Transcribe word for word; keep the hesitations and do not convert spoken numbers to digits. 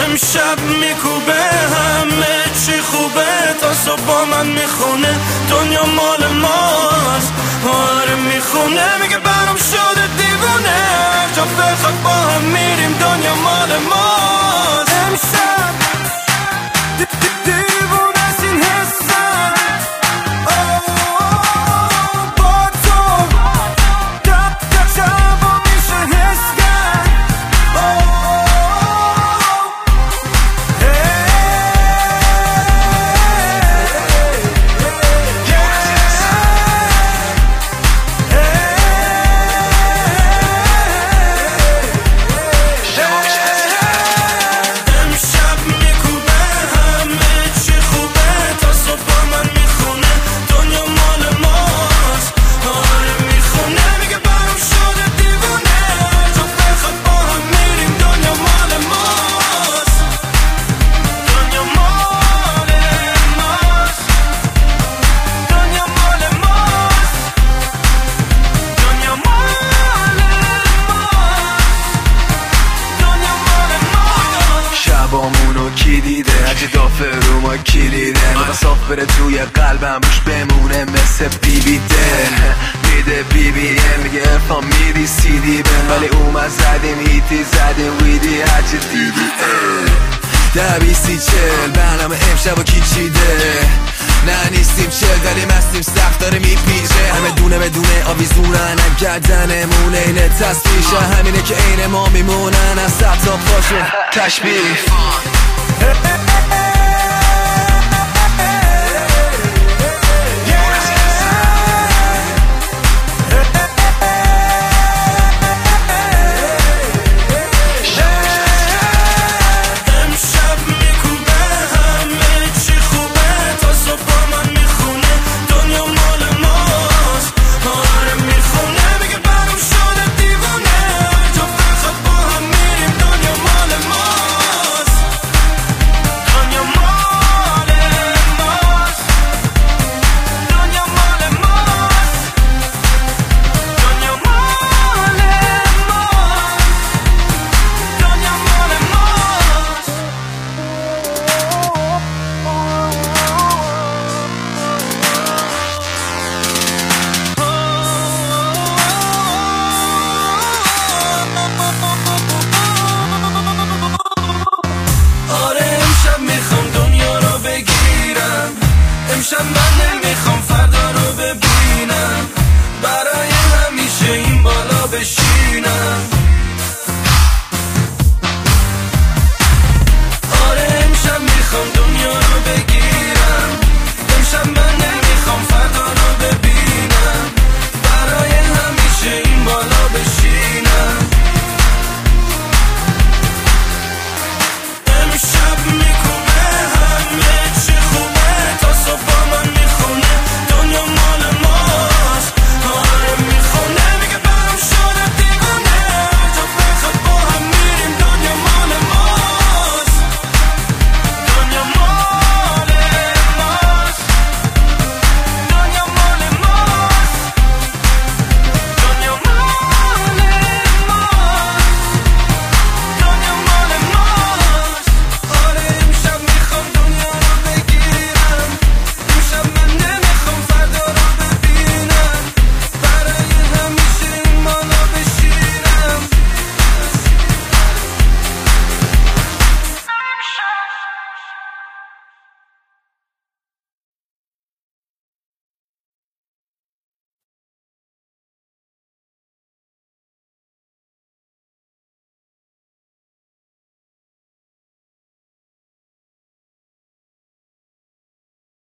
امشب میکوبه همه چی خوبه، تا صبح با من میخونه دنیا مال ماست. آره میخونه میگه برام شده دیوونه، هر جا بخواد با هم میریم دنیا مال ماست. امشب دیوونه است این حسم، با تو در شبا میشه حس کرد. شبامونو کی دیده؟ هرچی دافه رو ما کلیده، نفس صاف بره توی قلبم روش بمونه مثل بی بی ده. میده بی بی ام میگه افا میدی سی دی بن، ولی اومد زدیم هیتی زدیم ویدی هرچی دیدی. ده بیستی چل برنامه امشب و کی چیده؟ نه نیستیم چل ولی مستیم سخت داره میپیچه، همه دونه بدونه آویزونن هم گردنمون اینه تصویشه، همینه که عین ما میمونن از سب تا پاشون تشبیه.